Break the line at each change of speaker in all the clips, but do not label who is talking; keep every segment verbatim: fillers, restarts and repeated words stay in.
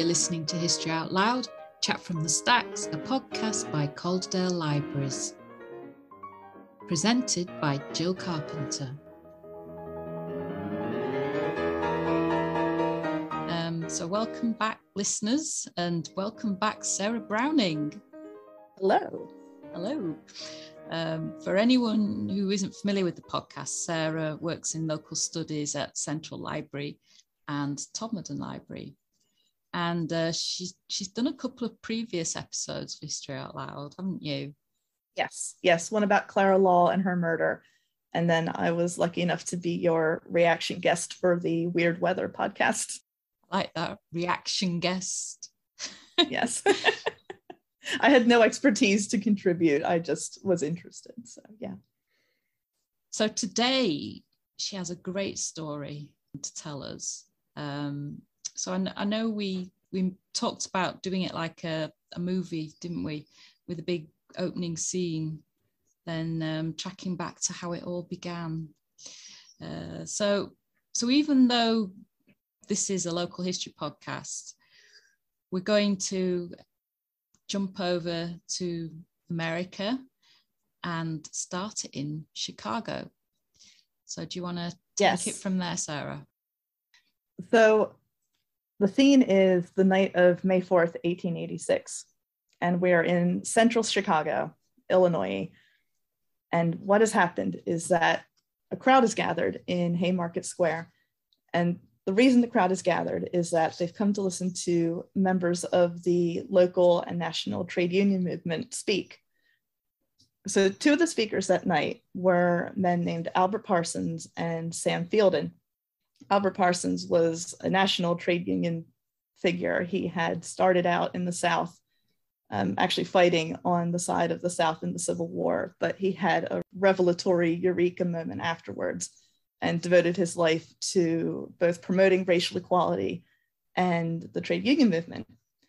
listening to History Out Loud, Chat from the Stacks, a podcast by Calderdale Libraries. Presented by Jill Carpenter. Um, so welcome back, listeners, and welcome back, Sarah Browning.
Hello.
Hello. Um, for anyone who isn't familiar with the podcast, Sarah works in local studies at Central Library and Todmorden Library. And uh, she's, she's done a couple of previous episodes of History Out Loud, haven't you?
Yes, yes, one about Clara Law and her murder. And then I was lucky enough to be your reaction guest for the Weird Weather podcast.
I like that, reaction guest.
Yes. I had no expertise to contribute. I just was interested. So, yeah.
So today she has a great story to tell us. Um, so I, I know we we talked about doing it like a, a movie, didn't we? With a big opening scene, then um, tracking back to how it all began. Uh, so, so even though this is a local history podcast, we're going to jump over to America and start it in Chicago. So do you want to take
yes.
it from there, Sarah?
So the scene is the night of May fourth, eighteen eighty-six, and we're in central Chicago, Illinois. And what has happened is that a crowd is gathered in Haymarket Square. And the reason the crowd is gathered is that they've come to listen to members of the local and national trade union movement speak. So two of the speakers that night were men named Albert Parsons and Sam Fielden. Albert Parsons was a national trade union figure. He had started out in the South, um, actually fighting on the side of the South in the Civil War, but he had a revelatory eureka moment afterwards and devoted his life to both promoting racial equality and the trade union movement.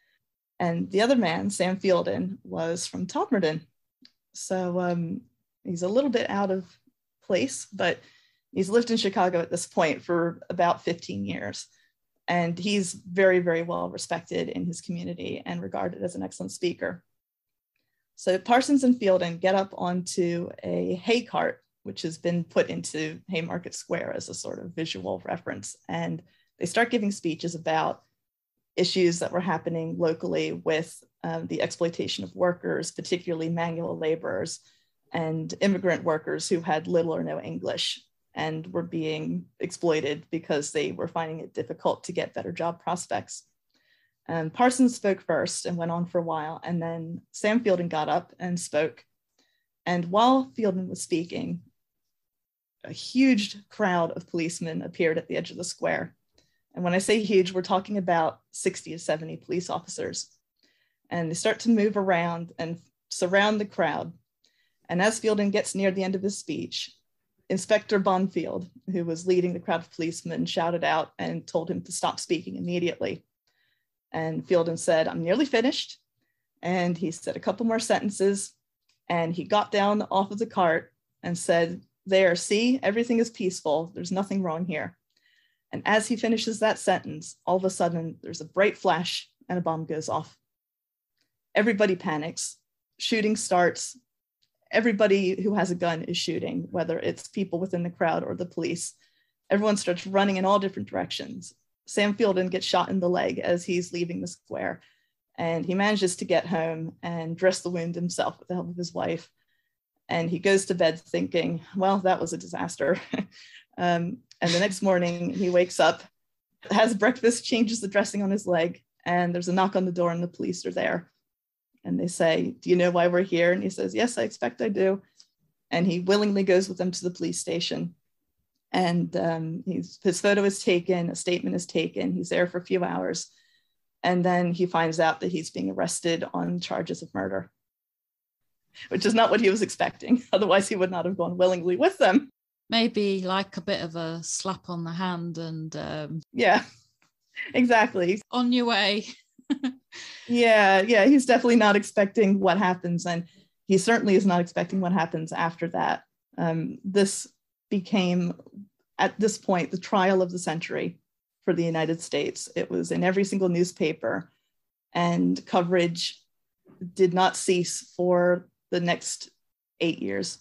And the other man, Sam Fielden, was from Todmorden. So um, he's a little bit out of place, but he's lived in Chicago at this point for about fifteen years. And he's very, very well respected in his community and regarded as an excellent speaker. So Parsons and Fielden get up onto a hay cart, which has been put into Haymarket Square as a sort of visual reference. And they start giving speeches about issues that were happening locally with um, the exploitation of workers, particularly manual laborers and immigrant workers who had little or no English and were being exploited because they were finding it difficult to get better job prospects. Um, Parsons spoke first and went on for a while, and then Sam Fielden got up and spoke. And while Fielden was speaking, a huge crowd of policemen appeared at the edge of the square. And when I say huge, we're talking about sixty to seventy police officers. And they start to move around and surround the crowd. And as Fielden gets near the end of his speech, Inspector Bonfield, who was leading the crowd of policemen, shouted out and told him to stop speaking immediately. And Fielden said, "I'm nearly finished." And he said a couple more sentences, and he got down off of the cart and said, "There, see, everything is peaceful. There's nothing wrong here." And as he finishes that sentence, all of a sudden, there's a bright flash and a bomb goes off. Everybody panics. Shooting starts. Everybody who has a gun is shooting, whether it's people within the crowd or the police. Everyone starts running in all different directions. Sam Fielden gets shot in the leg as he's leaving the square, and he manages to get home and dress the wound himself with the help of his wife. And he goes to bed thinking, well, that was a disaster. um, and the next morning he wakes up, has breakfast, changes the dressing on his leg, and there's a knock on the door and the police are there. And they say, "Do you know why we're here?" And he says, "Yes, I expect I do." And he willingly goes with them to the police station. And um, he's, his photo is taken, a statement is taken. He's there for a few hours. And then he finds out that he's being arrested on charges of murder, which is not what he was expecting. Otherwise, he would not have gone willingly with them.
Maybe like a bit of a slap on the hand and... Um,
yeah, exactly.
On your way.
yeah, yeah, he's definitely not expecting what happens. And he certainly is not expecting what happens after that. Um, this became, at this point, the trial of the century. for the United States. It was in every single newspaper, and coverage did not cease for the next eight years.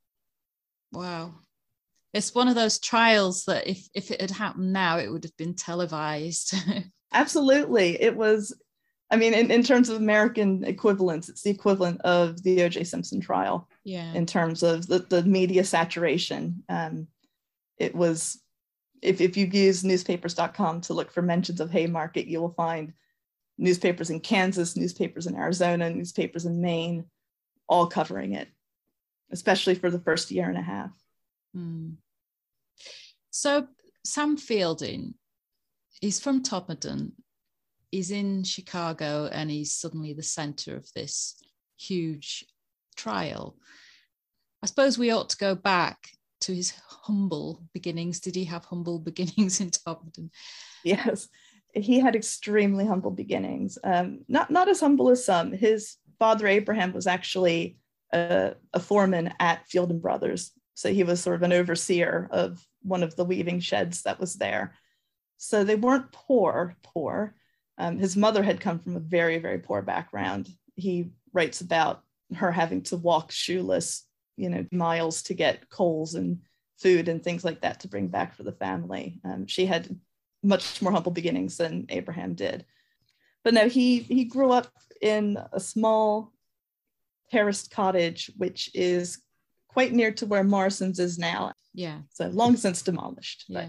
Wow. It's one of those trials that if, if it had happened now, it would have been televised.
Absolutely. It was, I mean, in, in terms of American equivalents, it's the equivalent of the O J Simpson trial.
Yeah.
In terms of the, the media saturation. Um, it was, if, if you use newspapers dot com to look for mentions of Haymarket, you will find newspapers in Kansas, newspapers in Arizona, newspapers in Maine, all covering it, especially for the first year and a half.
Mm. So Sam Fielding, he's from Todmorden, he's in Chicago, and he's suddenly the center of this huge trial. I suppose we ought to go back to his humble beginnings. Did he have humble beginnings in Todmorden?
Yes, he had extremely humble beginnings. Um, not, not as humble as some. His father, Abraham, was actually a, a foreman at Field and Brothers. So he was sort of an overseer of one of the weaving sheds that was there. So they weren't poor, poor. Um, his mother had come from a very, very poor background. He writes about her having to walk shoeless, you know, miles to get coals and food and things like that to bring back for the family. Um, she had much more humble beginnings than Abraham did. But no, he, he grew up in a small terraced cottage, which is quite near to where Morrison's is now.
Yeah.
So long since demolished.
Yeah.
But.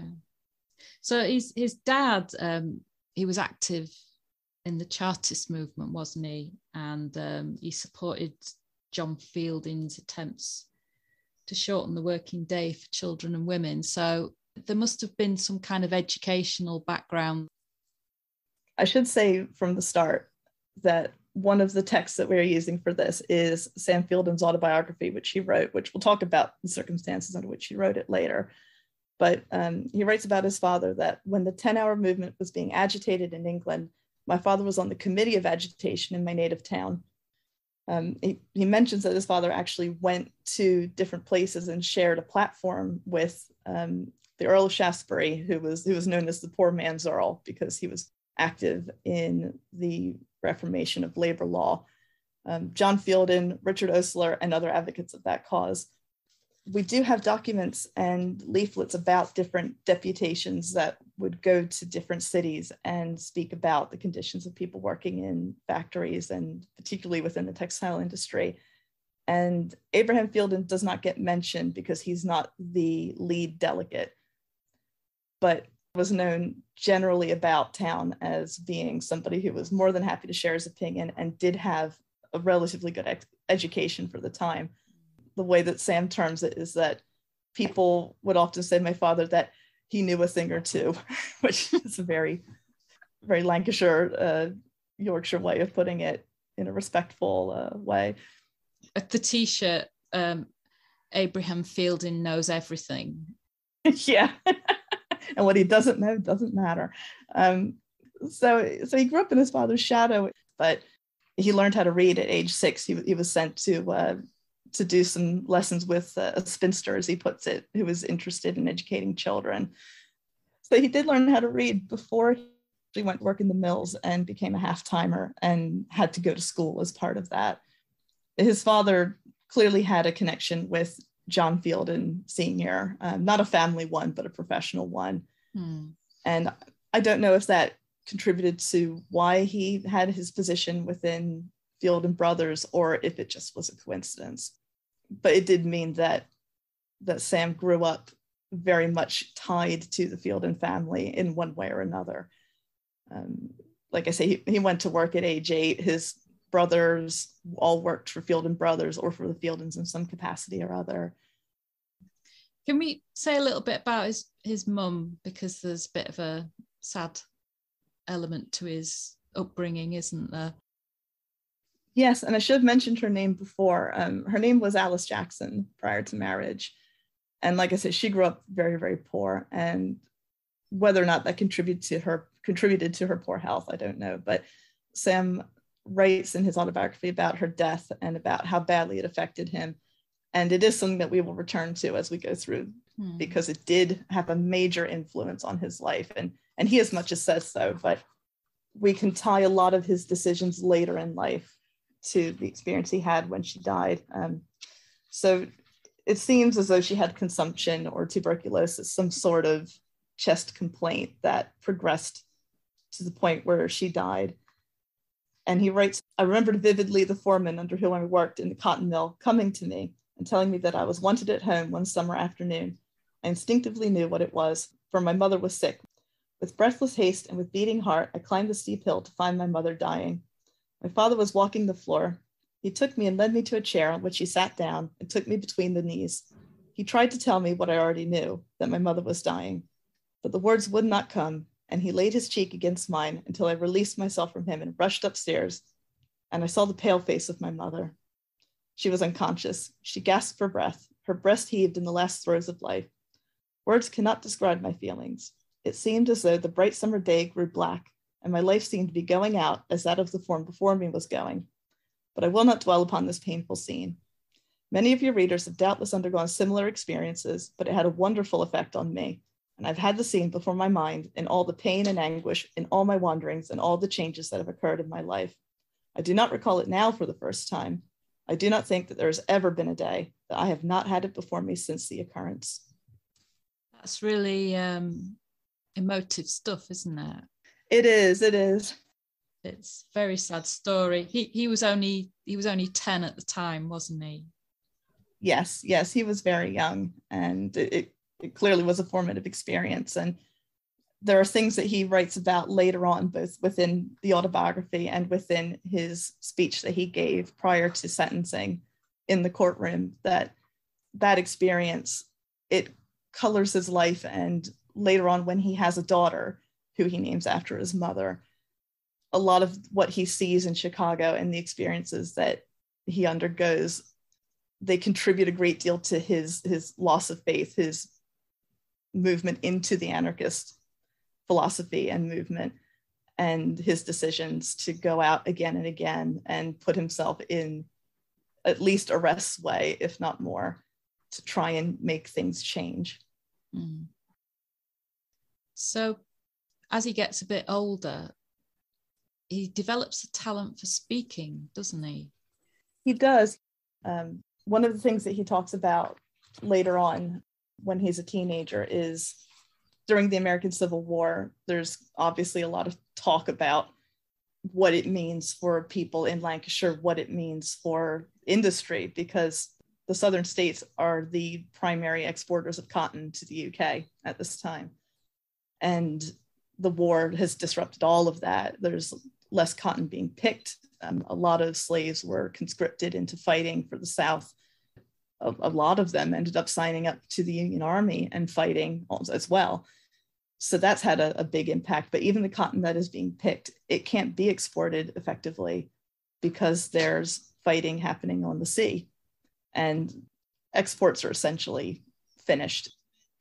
So his, his dad, um, he was active in the Chartist movement, wasn't he? And um, he supported John Fielding's attempts to shorten the working day for children and women. So there must have been some kind of educational background.
I should say from the start that one of the texts that we're using for this is Sam Fielding's autobiography, which he wrote, which we'll talk about the circumstances under which he wrote it later. But um, he writes about his father that when the ten-hour movement was being agitated in England, my father was on the committee of agitation in my native town. Um, he, he mentions that his father actually went to different places and shared a platform with um, the Earl of Shaftesbury, who was, who was known as the poor man's Earl, because he was active in the reformation of labor law. Um, John Fielding, Richard Osler, and other advocates of that cause. We do have documents and leaflets about different deputations that would go to different cities and speak about the conditions of people working in factories, and particularly within the textile industry. And Abraham Fielding does not get mentioned because he's not the lead delegate, but was known generally about town as being somebody who was more than happy to share his opinion and did have a relatively good ex- education for the time. The way that Sam terms it is that people would often say my father that he knew a thing or two, which is a very, very Lancashire, uh, Yorkshire way of putting it in a respectful uh, way.
At the t-shirt, um, Abraham Fielding knows everything.
Yeah. And what he doesn't know doesn't matter. Um, so, so he grew up in his father's shadow, but he learned how to read at age six. He, he was sent to uh, to do some lessons with a spinster, as he puts it, who was interested in educating children. So he did learn how to read before he went to work in the mills and became a half-timer and had to go to school as part of that. His father clearly had a connection with John Fielding Senior, um, not a family one, but a professional one. Hmm. And I don't know if that contributed to why he had his position within Field and Brothers, or if it just was a coincidence. But it did mean that that Sam grew up very much tied to the Fielding family in one way or another. Um, like I say, he, he went to work at age eight. His brothers all worked for Field and Brothers or for the Fieldings in some capacity or other.
Can we say a little bit about his, his mum? Because there's a bit of a sad element to his upbringing, isn't there?
Yes, and I should have mentioned her name before. Um, her name was Alice Jackson prior to marriage. And like I said, she grew up very, very poor. And whether or not that contributed to her contributed to her poor health, I don't know. But Sam writes in his autobiography about her death and about how badly it affected him. And it is something that we will return to as we go through, hmm. because it did have a major influence on his life. And, And he as much as says so, but we can tie a lot of his decisions later in life to the experience he had when she died. Um, so it seems as though she had consumption or tuberculosis, some sort of chest complaint that progressed to the point where she died. And he writes, I remembered vividly the foreman under whom I worked in the cotton mill coming to me and telling me that I was wanted at home one summer afternoon. I instinctively knew what it was, for my mother was sick. With breathless haste and with beating heart, I climbed the steep hill to find my mother dying. My father was walking the floor. He took me and led me to a chair on which he sat down and took me between the knees. He tried to tell me what I already knew, that my mother was dying. But the words would not come, and he laid his cheek against mine until I released myself from him and rushed upstairs, and I saw the pale face of my mother. She was unconscious. She gasped for breath. Her breast heaved in the last throes of life. Words cannot describe my feelings. It seemed as though the bright summer day grew black, and my life seemed to be going out as that of the form before me was going. But I will not dwell upon this painful scene. Many of your readers have doubtless undergone similar experiences, but it had a wonderful effect on me. And I've had the scene before my mind in all the pain and anguish, in all my wanderings, and all the changes that have occurred in my life. I do not recall it now for the first time. I do not think that there has ever been a day that I have not had it before me since the occurrence.
That's really um, emotive stuff, isn't it?
It is, it is.
It's a very sad story. He he was only he was only ten at the time, wasn't he?
Yes, yes, he was very young, and it, it It clearly was a formative experience. And there are things that he writes about later on, both within the autobiography and within his speech that he gave prior to sentencing in the courtroom, that that experience, it colors his life. And later on, when he has a daughter who he names after his mother, a lot of what he sees in Chicago and the experiences that he undergoes, they contribute a great deal to his, his loss of faith, his movement into the anarchist philosophy and movement, and his decisions to go out again and again and put himself in at least arrest's way, if not more, to try and make things change.
Mm. So as he gets a bit older, he develops a talent for speaking, doesn't he?
He does. Um, one of the things that he talks about later on when he's a teenager is during the American Civil War, there's obviously a lot of talk about what it means for people in Lancashire, what it means for industry, because the southern states are the primary exporters of cotton to the U K at this time. And the war has disrupted all of that. There's less cotton being picked. Um, a lot of slaves were conscripted into fighting for the South. A, a lot of them ended up signing up to the Union Army and fighting as well. So that's had a, a big impact. But even the cotton that is being picked, it can't be exported effectively because there's fighting happening on the sea, and exports are essentially finished.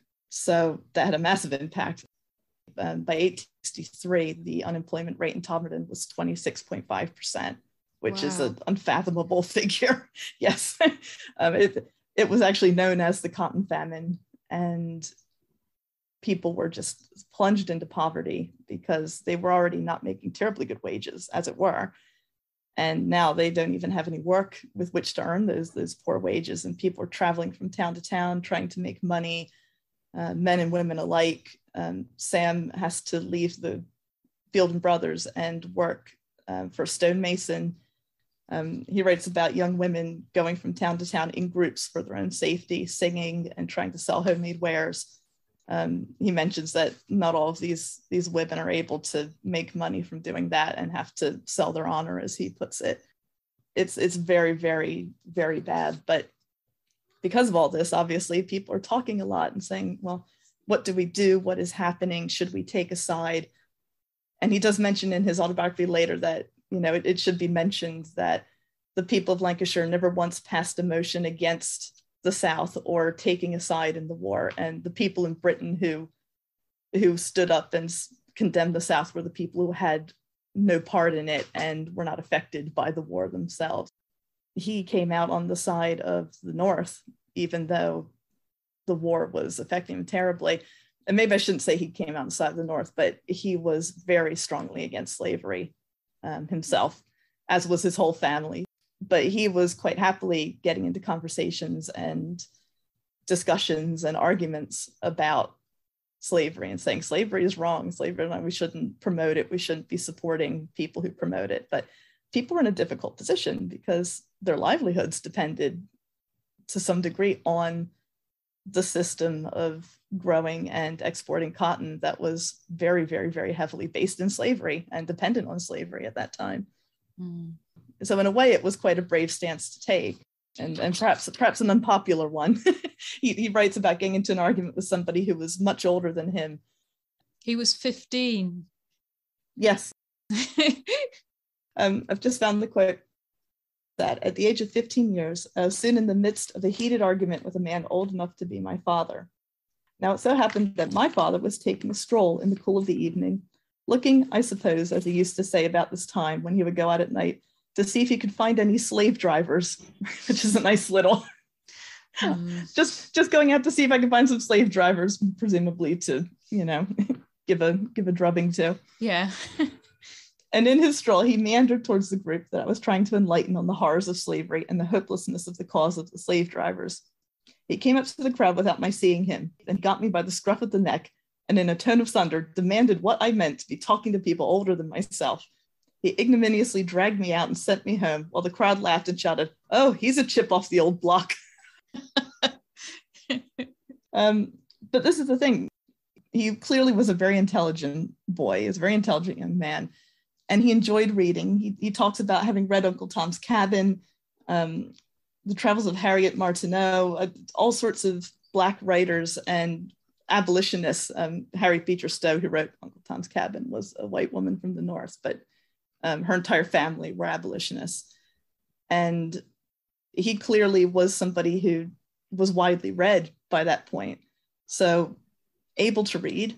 So that had a massive impact. Um, by eighteen sixty-three, the unemployment rate in Todmorden was twenty-six point five percent, which wow. is an unfathomable figure. Yes, um, it, it was actually known as the cotton famine, and people were just plunged into poverty because they were already not making terribly good wages, as it were. And now they don't even have any work with which to earn those, those poor wages. And people are traveling from town to town, trying to make money, uh, men and women alike. Um, Sam has to leave the Field and Brothers and work uh, for stonemason. Um, he writes about young women going from town to town in groups for their own safety, singing and trying to sell homemade wares. Um, he mentions that not all of these, these women are able to make money from doing that and have to sell their honor, as he puts it. It's, it's very, very, very bad. But because of all this, obviously, people are talking a lot and saying, well, what do we do? What is happening? Should we take a side? And he does mention in his autobiography later that, you know, it, it should be mentioned that the people of Lancashire never once passed a motion against the South or taking a side in the war. And the people in Britain who, who stood up and condemned the South were the people who had no part in it and were not affected by the war themselves. He came out on the side of the North, even though the war was affecting him terribly. and maybe I shouldn't say he came out on the side of the North, but he was very strongly against slavery um, himself, as was his whole family. But he was quite happily getting into conversations and discussions and arguments about slavery and saying slavery is wrong, slavery, we shouldn't promote it, we shouldn't be supporting people who promote it. But people were in a difficult position because their livelihoods depended to some degree on the system of growing and exporting cotton that was very, very, very heavily based in slavery and dependent on slavery at that time. Mm. So in a way, it was quite a brave stance to take, and, and perhaps perhaps an unpopular one. he, he writes about getting into an argument with somebody who was much older than him.
He was fifteen.
Yes. um, I've just found the quote that at the age of fifteen years, I was soon in the midst of a heated argument with a man old enough to be my father. Now it so happened that my father was taking a stroll in the cool of the evening, looking, I suppose, as he used to say about this time when he would go out at night, to see if he could find any slave drivers, which is a nice little, mm. just, just going out to see if I could find some slave drivers, presumably to, you know, give a, give a drubbing to.
Yeah.
And in his stroll, he meandered towards the group that I was trying to enlighten on the horrors of slavery and the hopelessness of the cause of the slave drivers. He came up to the crowd without my seeing him and got me by the scruff of the neck and in a tone of thunder demanded what I meant to be talking to people older than myself. He ignominiously dragged me out and sent me home while the crowd laughed and shouted, "Oh, he's a chip off the old block." um, but this is the thing. He clearly was a very intelligent boy. He was a very intelligent young man. And he enjoyed reading. He, he talks about having read Uncle Tom's Cabin, um, The Travels of Harriet Martineau, uh, all sorts of Black writers and abolitionists. Um, Harriet Beecher Stowe, who wrote Uncle Tom's Cabin, was a white woman from the North, but um, her entire family were abolitionists. And he clearly was somebody who was widely read by that point. So able to read,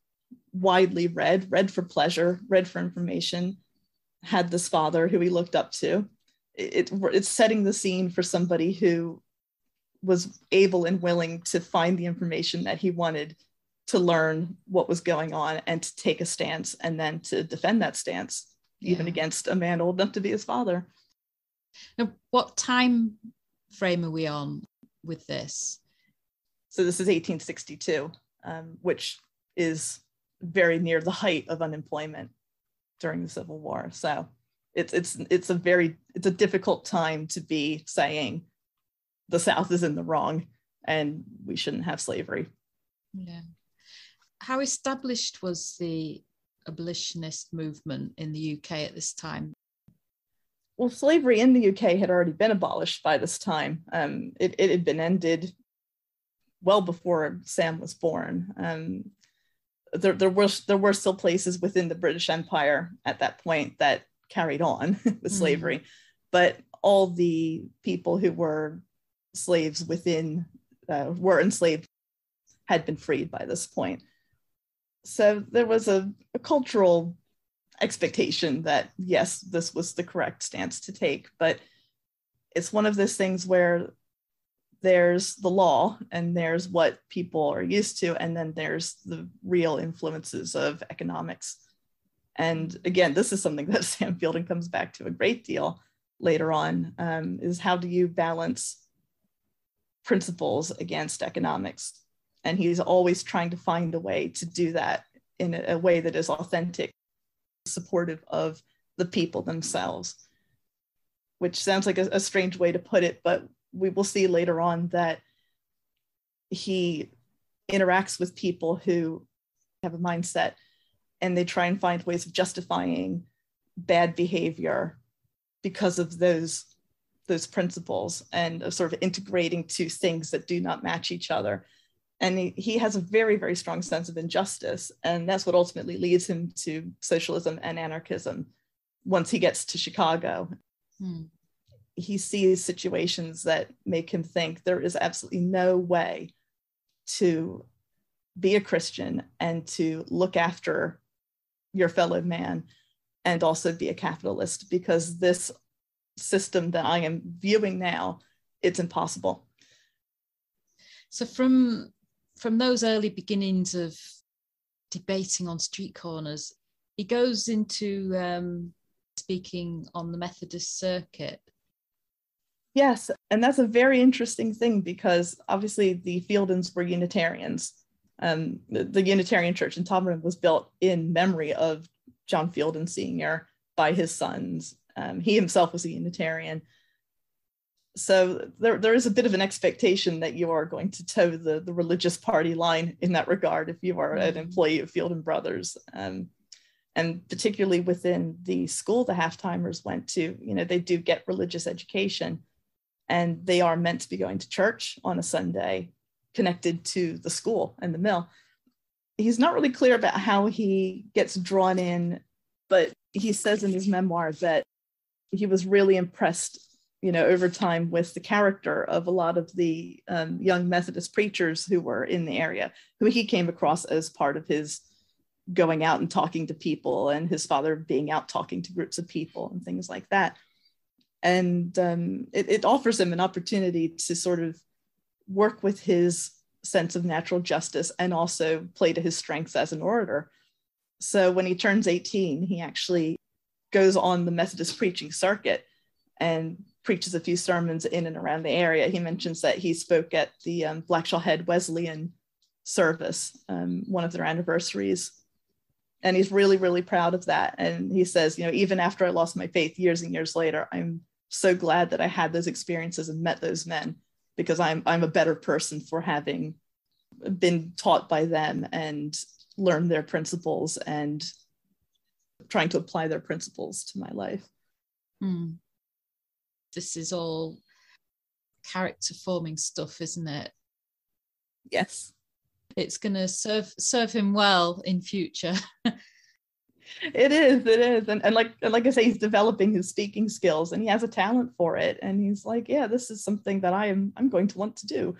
widely read, read for pleasure, read for information, had this father who he looked up to. It, it, it's setting the scene for somebody who was able and willing to find the information that he wanted to learn what was going on and to take a stance and then to defend that stance, yeah. even against a man old enough to be his father.
Now, what time frame are we on with this?
So this is eighteen sixty-two, um, which is very near the height of unemployment during the Civil War. So it's it's it's a very it's a difficult time to be saying the South is in the wrong and we shouldn't have slavery.
Yeah. How established was the abolitionist movement in the U K at this time?
Well, slavery in the U K had already been abolished by this time. Um, it, it had been ended well before Sam was born. Um, there, there, were, there were still places within the British Empire at that point that carried on with slavery, mm. but all the people who were slaves within, uh, were enslaved, had been freed by this point. So there was a, a cultural expectation that, yes, this was the correct stance to take, but it's one of those things where there's the law and there's what people are used to, and then there's the real influences of economics. And again, this is something that Sam Fielding comes back to a great deal later on, um, is how do you balance principles against economics? And he's always trying to find a way to do that in a, a way that is authentic, supportive of the people themselves, which sounds like a, a strange way to put it, but we will see later on that he interacts with people who have a mindset and they try and find ways of justifying bad behavior because of those, those principles, and of sort of integrating two things that do not match each other. And he, he has a very, very strong sense of injustice. And that's what ultimately leads him to socialism and anarchism once he gets to Chicago. Hmm. He sees situations that make him think there is absolutely no way to be a Christian and to look after your fellow man and also be a capitalist, because this system that I am viewing now, it's impossible.
So from from those early beginnings of debating on street corners, he goes into um, speaking on the Methodist circuit.
Yes, and that's a very interesting thing because obviously the Fieldins were Unitarians. Um, the, the Unitarian Church in Todmorden was built in memory of John Fieldin Senior by his sons. Um, he himself was a Unitarian. So there, there is a bit of an expectation that you are going to toe the, the religious party line in that regard if you are mm-hmm. an employee of Fieldin Brothers. Um, and particularly within the school the Halftimers went to, you know, they do get religious education and they are meant to be going to church on a Sunday connected to the school and the mill. He's not really clear about how he gets drawn in, but he says in his memoir that he was really impressed, you know, over time with the character of a lot of the um, young Methodist preachers who were in the area, who he came across as part of his going out and talking to people and his father being out talking to groups of people and things like that. And um, it, it offers him an opportunity to sort of work with his sense of natural justice and also play to his strengths as an orator. So when he turns eighteen, he actually goes on the Methodist preaching circuit and preaches a few sermons in and around the area. He mentions that he spoke at the um, Blackshaw Head Wesleyan service, um, one of their anniversaries. And he's really, really proud of that. And he says, you know, even after I lost my faith years and years later, I'm so glad that I had those experiences and met those men, because I'm, I'm a better person for having been taught by them and learned their principles and trying to apply their principles to my life.
Hmm. This is all character forming stuff, isn't it?
Yes.
It's going to serve serve him well in future.
It is, it is. And, and like and like I say, he's developing his speaking skills and he has a talent for it. And he's like, yeah, this is something that I am I'm going to want to do.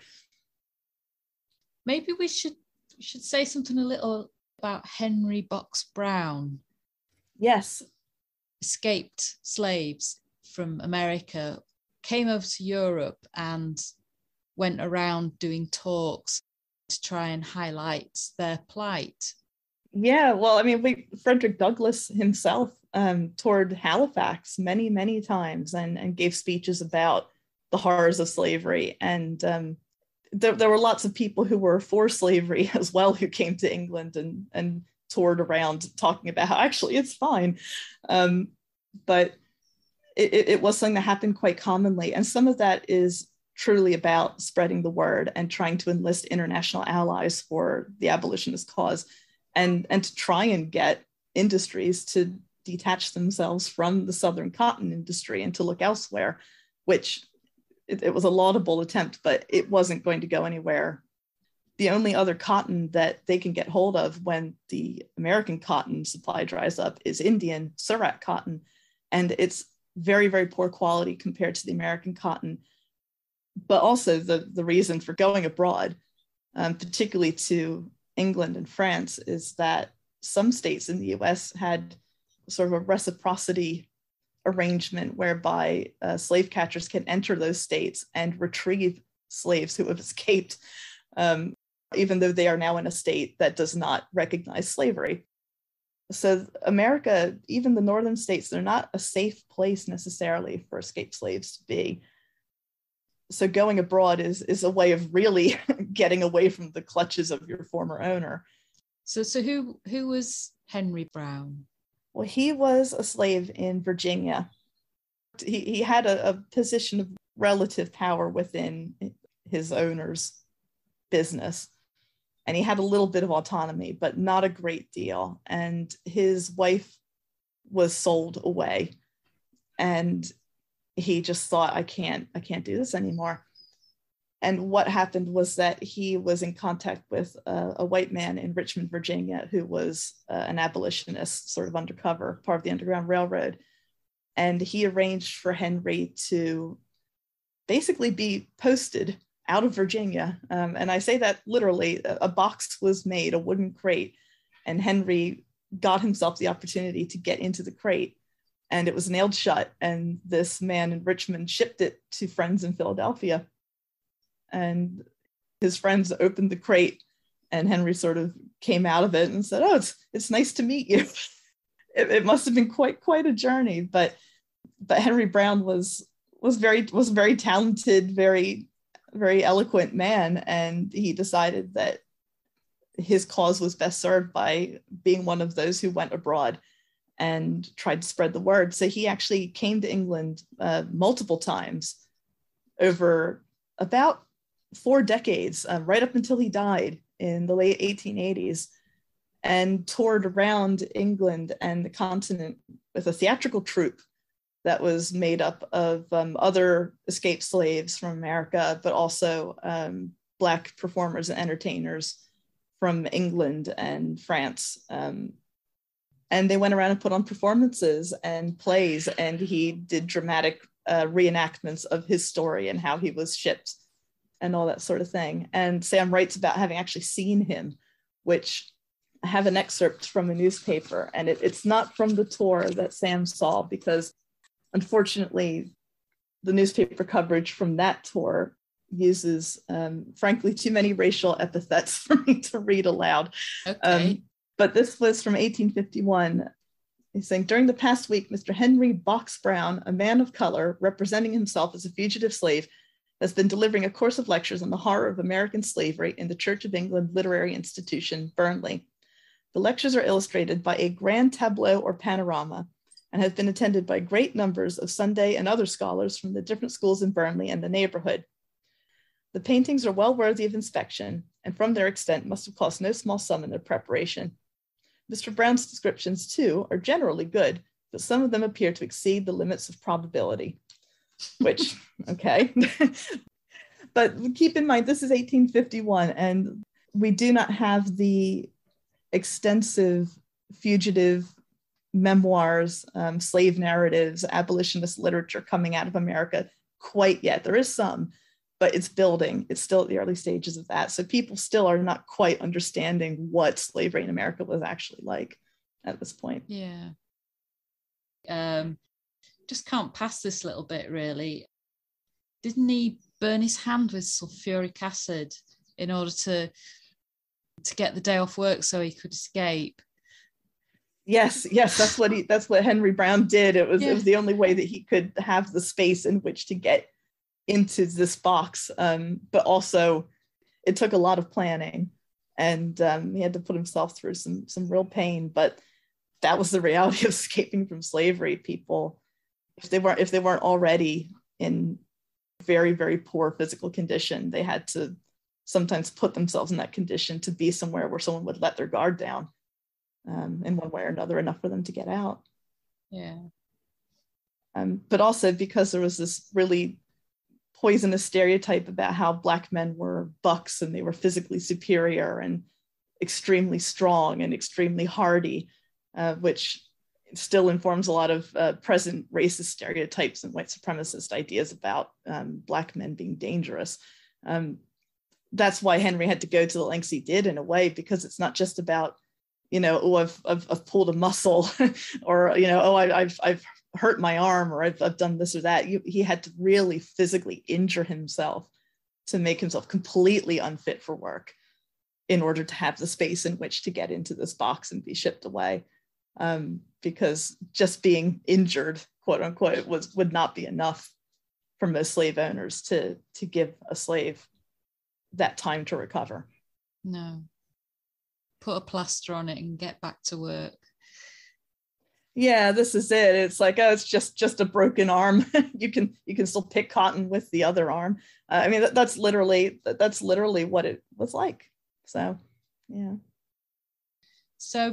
Maybe we should should say something a little about Henry Box Brown.
Yes.
Escaped slaves from America, came over to Europe and went around doing talks to try and highlight their plight.
Yeah, well, I mean, we, Frederick Douglass himself um, toured Halifax many, many times and, and gave speeches about the horrors of slavery. And um, there, there were lots of people who were for slavery as well who came to England and, and toured around talking about how actually it's fine. Um, but it, it was something that happened quite commonly. And some of that is truly about spreading the word and trying to enlist international allies for the abolitionist cause, and, and to try and get industries to detach themselves from the Southern cotton industry and to look elsewhere, which it, it was a laudable attempt, but it wasn't going to go anywhere. The only other cotton that they can get hold of when the American cotton supply dries up is Indian Surat cotton. And it's very, very poor quality compared to the American cotton. But also the, the reason for going abroad, um, particularly to England and France, is that some states in the U S had sort of a reciprocity arrangement whereby uh, slave catchers can enter those states and retrieve slaves who have escaped, um, even though they are now in a state that does not recognize slavery. So America, even the northern states, they're not a safe place necessarily for escaped slaves to be. So going abroad is, is a way of really getting away from the clutches of your former owner.
So, so who, who was Henry Brown?
Well, he was a slave in Virginia. He, he had a, a position of relative power within his owner's business. And he had a little bit of autonomy, but not a great deal. And his wife was sold away. And he just thought, I can't, I can't do this anymore. And what happened was that he was in contact with a, a white man in Richmond, Virginia, who was uh, an abolitionist, sort of undercover, part of the Underground Railroad. And he arranged for Henry to basically be posted out of Virginia. Um, and I say that literally. A, a box was made, a wooden crate, and Henry got himself the opportunity to get into the crate. And it was nailed shut. And this man in Richmond shipped it to friends in Philadelphia. And his friends opened the crate And Henry sort of came out of it and said, oh, it's it's nice to meet you. it, it must have been quite quite a journey, but but Henry Brown was was very was a very talented, very very eloquent man, and he decided that his cause was best served by being one of those who went abroad and tried to spread the word. So he actually came to England uh, multiple times over about four decades, uh, right up until he died in the late eighteen eighties, and toured around England and the continent with a theatrical troupe that was made up of um, other escaped slaves from America, but also um, Black performers and entertainers from England and France. Um, and they went around and put on performances and plays, and he did dramatic uh, reenactments of his story and how he was shipped and all that sort of thing. And Sam writes about having actually seen him, which I have an excerpt from a newspaper, and it, it's not from the tour that Sam saw, because unfortunately, the newspaper coverage from that tour uses, um, frankly, too many racial epithets for me to read aloud.
Okay.
Um, but this was from eighteen fifty-one. He's saying, during the past week, Mister Henry Box Brown, a man of color representing himself as a fugitive slave, has been delivering a course of lectures on the horror of American slavery in the Church of England Literary Institution, Burnley. The lectures are illustrated by a grand tableau or panorama and have been attended by great numbers of Sunday and other scholars from the different schools in Burnley and the neighborhood. The paintings are well worthy of inspection, and from their extent must have cost no small sum in their preparation. Mister Brown's descriptions, too, are generally good, but some of them appear to exceed the limits of probability, which, okay. But keep in mind, this is eighteen fifty-one, and we do not have the extensive fugitive memoirs, um, slave narratives, abolitionist literature coming out of America quite yet. There is some, but it's building. It's still at the early stages of that. So people still are not quite understanding what slavery in America was actually like at this point.
Yeah. Um, just can't pass this little bit, really. Didn't he burn his hand with sulfuric acid in order to to get the day off work so he could escape?
Yes, yes, that's what he that's what Henry Brown did. It was
yeah.
it was the only way that he could have the space in which to get into this box. Um, but also it took a lot of planning, and um, he had to put himself through some some real pain. But that was the reality of escaping from slavery. People, if they weren't if they weren't already in very, very poor physical condition, they had to sometimes put themselves in that condition to be somewhere where someone would let their guard down. Um, in one way or another, enough for them to get out.
Yeah.
Um, but also because there was this really poisonous stereotype about how Black men were bucks and they were physically superior and extremely strong and extremely hardy, uh, which still informs a lot of uh, present racist stereotypes and white supremacist ideas about um, Black men being dangerous. Um, that's why Henry had to go to the lengths he did, in a way, because it's not just about, you know, oh, I've, I've, I've pulled a muscle or, you know, oh, I, I've, I've hurt my arm, or I've, I've done this or that. You, he had to really physically injure himself to make himself completely unfit for work in order to have the space in which to get into this box and be shipped away. Um, because just being injured, quote unquote, was would not be enough for most slave owners to, to give a slave that time to recover.
No. Put a plaster on it and get back to work.
Yeah, this is it. It's like, oh, it's just just a broken arm. you can you can still pick cotton with the other arm. Uh, I mean, that, that's literally that, that's literally what it was like. So, yeah.
So,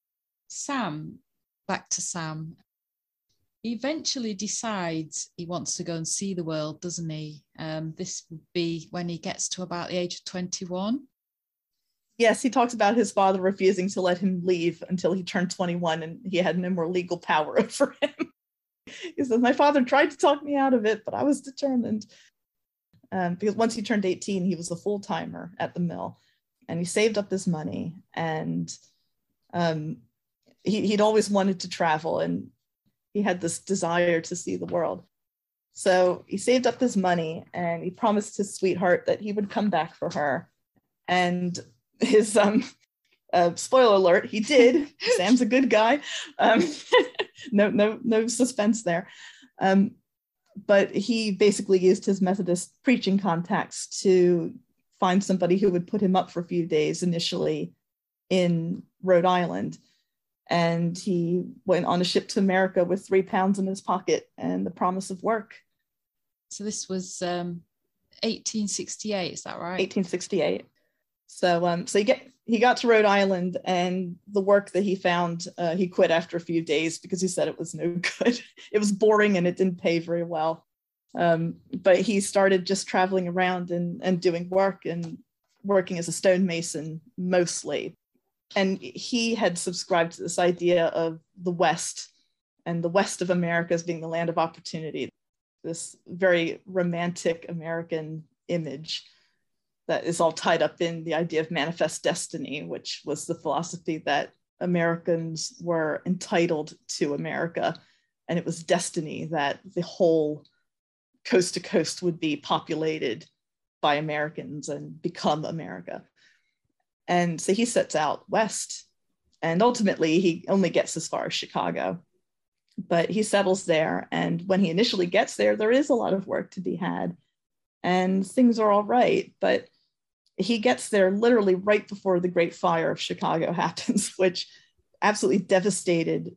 Sam, back to Sam. He eventually decides he wants to go and see the world, doesn't he? Um, this would be when he gets to about the age of twenty-one.
Yes, he talks about his father refusing to let him leave until he turned twenty-one and he had no more legal power over him. He says, my father tried to talk me out of it, but I was determined. Um, because once he turned eighteen, he was a full-timer at the mill, and he saved up his money, and um, he, he'd always wanted to travel, and he had this desire to see the world. So he saved up his money, and he promised his sweetheart that he would come back for her. And his um, uh, spoiler alert, he did. Sam's a good guy. Um, no, no, no suspense there. Um, but he basically used his Methodist preaching contacts to find somebody who would put him up for a few days initially in Rhode Island. And he went on a ship to America with three pounds in his pocket and the promise of work.
So this was um, eighteen sixty-eight, is that right?
eighteen sixty-eight. So um, so he get he got to Rhode Island, and the work that he found, uh, he quit after a few days because he said it was no good. It was boring and it didn't pay very well. Um, but he started just traveling around and, and doing work and working as a stonemason mostly. And he had subscribed to this idea of the West and the West of America as being the land of opportunity, this very romantic American image that is all tied up in the idea of manifest destiny, which was the philosophy that Americans were entitled to America. And it was destiny that the whole coast to coast would be populated by Americans and become America. And so he sets out west, and ultimately he only gets as far as Chicago, but he settles there. And when he initially gets there, there is a lot of work to be had and things are all right. But he gets there literally right before the Great Fire of Chicago happens, which absolutely devastated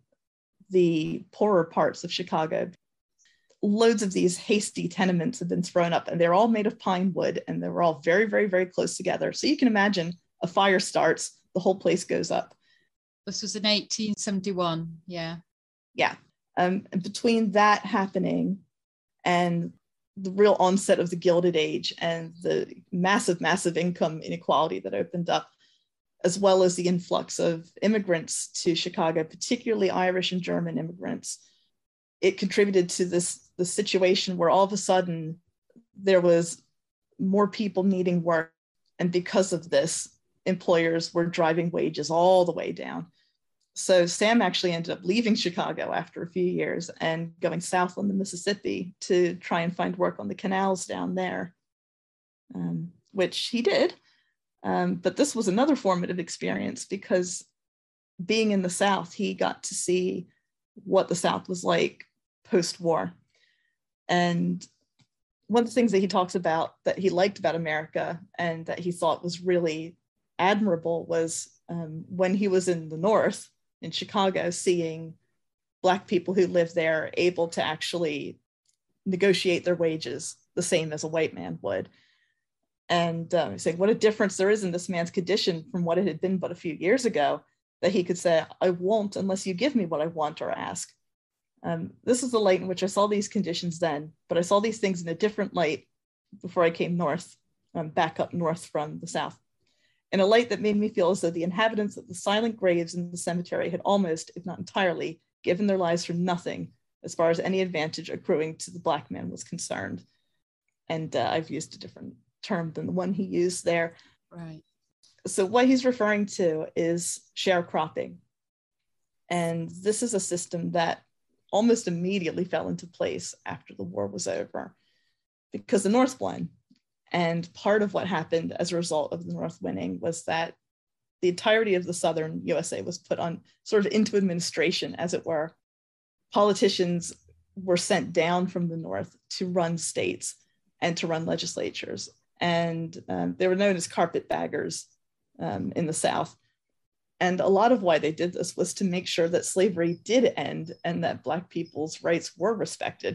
the poorer parts of Chicago. Loads of these hasty tenements have been thrown up, and they're all made of pine wood, and they were all very, very, very close together. So you can imagine a fire starts, the whole place goes up.
This was in eighteen seventy-one, yeah.
Yeah. Um, and between that happening and the real onset of the Gilded Age and the massive, massive income inequality that opened up, as well as the influx of immigrants to Chicago, particularly Irish and German immigrants, it contributed to this the situation where all of a sudden there was more people needing work. And because of this, employers were driving wages all the way down. So Sam actually ended up leaving Chicago after a few years and going south on the Mississippi to try and find work on the canals down there, um, which he did. Um, but this was another formative experience because being in the South, he got to see what the South was like post-war. And one of the things that he talks about that he liked about America and that he thought was really admirable was um, when he was in the North, in Chicago, seeing Black people who live there able to actually negotiate their wages the same as a white man would. And uh, saying what a difference there is in this man's condition from what it had been but a few years ago, that he could say, I won't unless you give me what I want or ask. Um, this is the light in which I saw these conditions then, but I saw these things in a different light before I came north, um, back up north from the South. In a light that made me feel as though the inhabitants of the silent graves in the cemetery had almost, if not entirely, given their lives for nothing as far as any advantage accruing to the Black man was concerned. And uh, I've used a different term than the one he used there.
Right.
So what he's referring to is sharecropping. And this is a system that almost immediately fell into place after the war was over because the North won. And part of what happened as a result of the North winning was that the entirety of the Southern U S A was put on sort of into administration, as it were. Politicians were sent down from the North to run states and to run legislatures. And um, they were known as carpetbaggers um, in the South. And a lot of why they did this was to make sure that slavery did end and that Black people's rights were respected.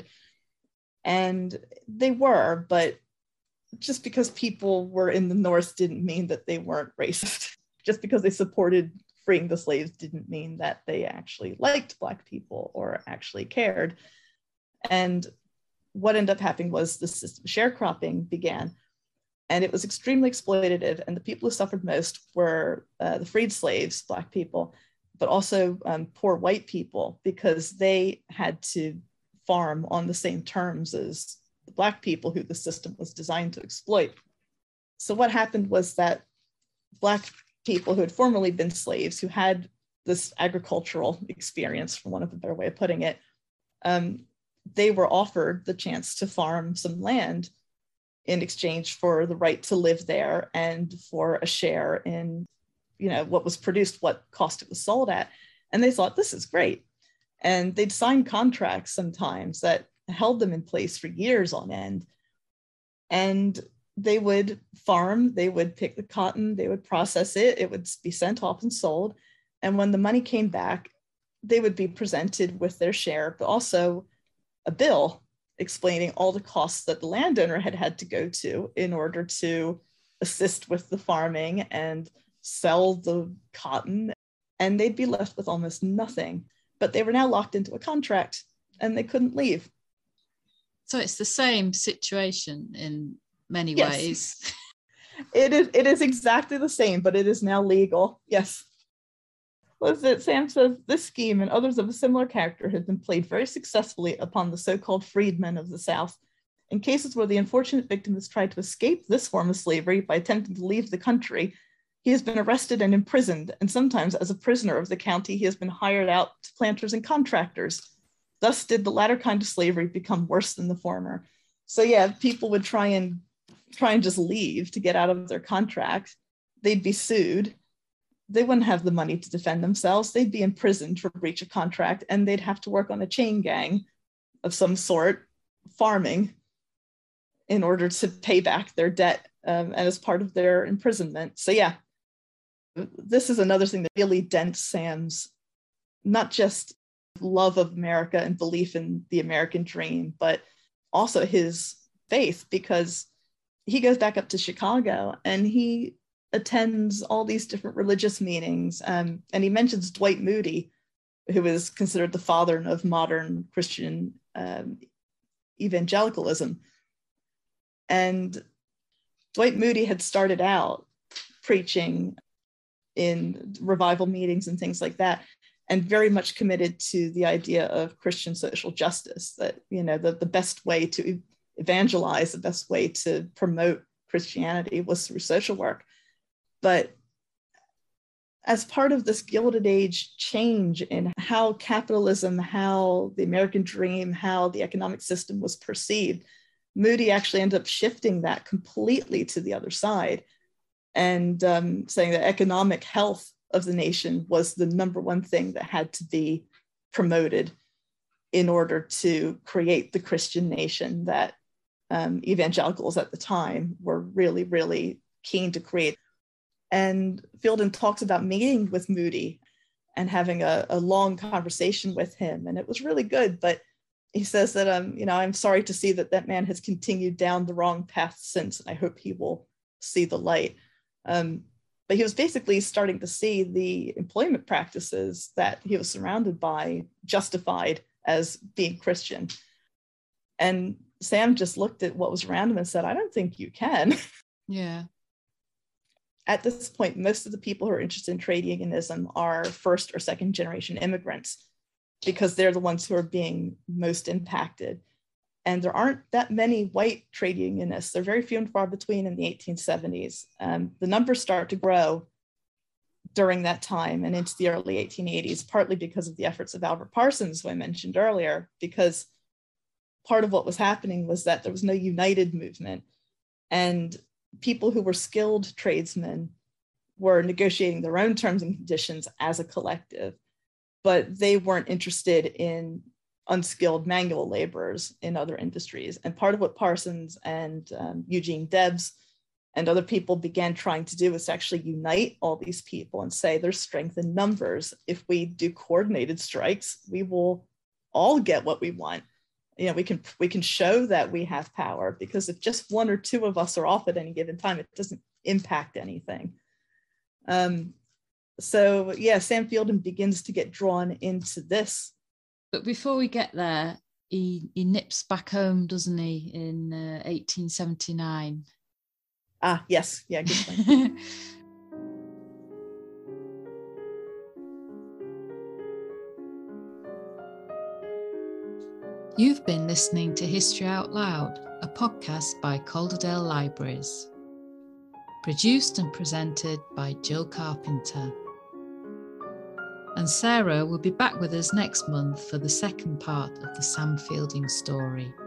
And they were, but just because people were in the North didn't mean that they weren't racist. Just because they supported freeing the slaves didn't mean that they actually liked Black people or actually cared. And what ended up happening was the system of sharecropping began, and it was extremely exploitative. And the people who suffered most were uh, the freed slaves, Black people, but also um, poor white people, because they had to farm on the same terms as the Black people who the system was designed to exploit. So what happened was that Black people who had formerly been slaves, who had this agricultural experience, for want of a better way of putting it, um, they were offered the chance to farm some land in exchange for the right to live there and for a share in, you know, what was produced, what cost it was sold at. And they thought, this is great. And they'd sign contracts sometimes that held them in place for years on end. And they would farm, they would pick the cotton, they would process it, it would be sent off and sold. And when the money came back, they would be presented with their share, but also a bill explaining all the costs that the landowner had had to go to in order to assist with the farming and sell the cotton. And they'd be left with almost nothing. But they were now locked into a contract and they couldn't leave.
So it's the same situation in many
Yes.
ways.
It is, it is exactly the same, but it is now legal. Yes. Was it? Sam says, this scheme and others of a similar character have been played very successfully upon the so-called freedmen of the South. In cases where the unfortunate victim has tried to escape this form of slavery by attempting to leave the country, he has been arrested and imprisoned, and sometimes as a prisoner of the county, he has been hired out to planters and contractors. Thus did the latter kind of slavery become worse than the former. So yeah, people would try and try and just leave to get out of their contract. They'd be sued. They wouldn't have the money to defend themselves. They'd be imprisoned for breach of contract, and they'd have to work on a chain gang of some sort, farming, in order to pay back their debt um, and as part of their imprisonment. So yeah, this is another thing that really dents Sam's, not just love of America and belief in the American dream, but also his faith, because he goes back up to Chicago and he attends all these different religious meetings. Um, and he mentions Dwight Moody, who is considered the father of modern Christian um, evangelicalism. And Dwight Moody had started out preaching in revival meetings and things like that, and very much committed to the idea of Christian social justice, that, you know, the, the best way to evangelize, the best way to promote Christianity was through social work. But as part of this Gilded Age change in how capitalism, how the American dream, how the economic system was perceived, Moody actually ended up shifting that completely to the other side and um, saying that economic health of the nation was the number one thing that had to be promoted in order to create the Christian nation that um, evangelicals at the time were really, really keen to create. And Fielden talks about meeting with Moody and having a, a long conversation with him. And it was really good, but he says that, um, you know, I'm sorry to see that that man has continued down the wrong path since, and I hope he will see the light. Um, but he was basically starting to see the employment practices that he was surrounded by justified as being Christian. And Sam just looked at what was around him and said, I don't think you can.
Yeah.
At this point, most of the people who are interested in trade unionism are first or second generation immigrants, because they're the ones who are being most impacted. And there aren't that many white trade unionists. They're very few and far between in the eighteen seventies. Um, the numbers start to grow during that time and into the early eighteen eighties, partly because of the efforts of Albert Parsons, who I mentioned earlier, because part of what was happening was that there was no united movement. And people who were skilled tradesmen were negotiating their own terms and conditions as a collective, but they weren't interested in unskilled manual laborers in other industries. And part of what Parsons and um, Eugene Debs and other people began trying to do was to actually unite all these people and say there's strength in numbers. If we do coordinated strikes, we will all get what we want. You know, we can we can show that we have power, because if just one or two of us are off at any given time, it doesn't impact anything. Um, so yeah, Sam Fielden begins to get drawn into this.
But before we get there, he, he nips back home, doesn't he, in uh, eighteen seventy-nine?
Ah, yes. Yeah, good point.
You've been listening to History Out Loud, a podcast by Calderdale Libraries. Produced and presented by Jill Carpenter. And Sarah will be back with us next month for the second part of the Sam Fielding story.